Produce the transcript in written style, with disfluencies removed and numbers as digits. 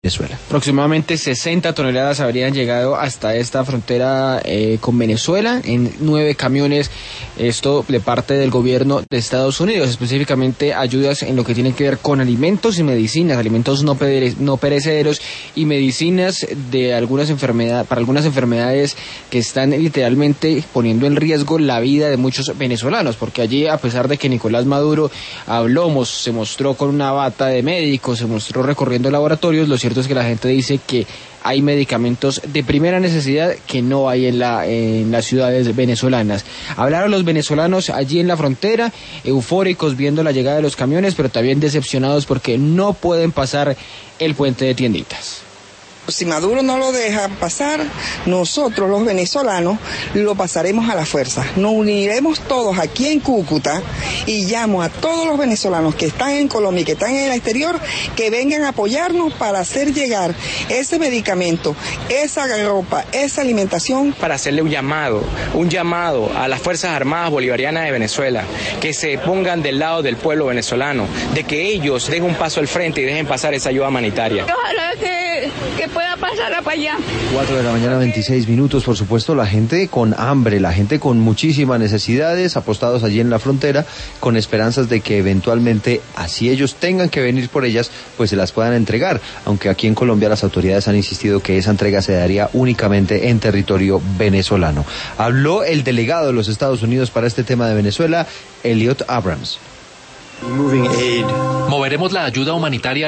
Venezuela. Aproximadamente 60 toneladas habrían llegado hasta esta frontera con Venezuela en 9 camiones, esto de parte del gobierno de Estados Unidos, específicamente ayudas en lo que tiene que ver con alimentos y medicinas, alimentos no perecederos y medicinas de algunas enfermedades, para algunas enfermedades que están literalmente poniendo en riesgo la vida de muchos venezolanos, porque allí, a pesar de que Nicolás Maduro se mostró con una bata de médico, se mostró recorriendo laboratorios, lo cierto es que la gente dice que hay medicamentos de primera necesidad que no hay en las ciudades venezolanas. Hablaron los venezolanos allí en la frontera, eufóricos viendo la llegada de los camiones, pero también decepcionados porque no pueden pasar el puente de Tienditas. Si Maduro no lo deja pasar, nosotros los venezolanos lo pasaremos a la fuerza. Nos uniremos todos aquí en Cúcuta y llamo a todos los venezolanos que están en Colombia y que están en el exterior que vengan a apoyarnos para hacer llegar ese medicamento, esa ropa, esa alimentación. Para hacerle un llamado a las Fuerzas Armadas Bolivarianas de Venezuela, que se pongan del lado del pueblo venezolano, de que ellos den un paso al frente y dejen pasar esa ayuda humanitaria. Ojalá que pueda pasar para allá. 4 de la mañana, 26 minutos, por supuesto, la gente con hambre, la gente con muchísimas necesidades, apostados allí en la frontera, con esperanzas de que eventualmente, así ellos tengan que venir por ellas, pues se las puedan entregar, aunque aquí en Colombia las autoridades han insistido que esa entrega se daría únicamente en territorio venezolano. Habló el delegado de los Estados Unidos para este tema de Venezuela, Elliot Abrams. Moveremos la ayuda humanitaria